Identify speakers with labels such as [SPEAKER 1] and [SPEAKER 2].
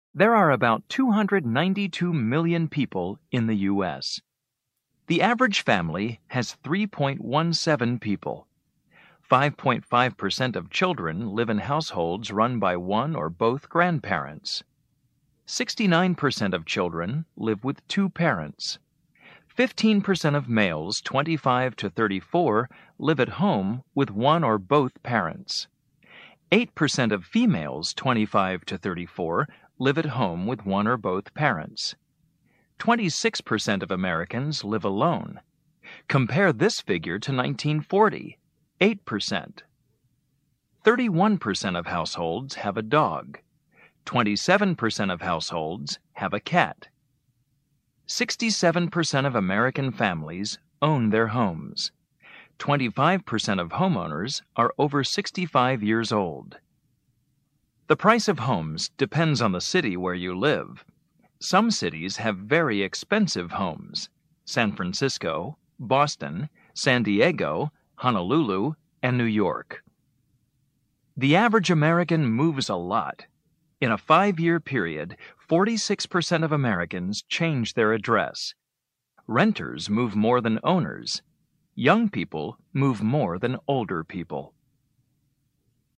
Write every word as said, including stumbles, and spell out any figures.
[SPEAKER 1] There are about two hundred ninety-two million people in the U S The average family has three point one seven people. five point five percent of children live in households run by one or both grandparents. sixty-nine percent of children live with two parents. fifteen percent of males twenty-five to thirty-four live at home with one or both parents. eight percent of females twenty-five to thirty-four live at home with one or both parents. twenty-six percent of Americans live alone. Compare this figure to nineteen forty, eight percent. thirty-one percent of households have a dog. twenty-seven percent of households have a cat. sixty-seven percent of American families own their homes. twenty-five percent of homeowners are over sixty-five years old. The price of homes depends on the city where you live. Some cities have very expensive homes: San Francisco, Boston, San Diego, Honolulu, and New York. The average American moves a lot. In a five-year period, forty-six percent of Americans change their address. Renters move more than owners. Young people move more than older people.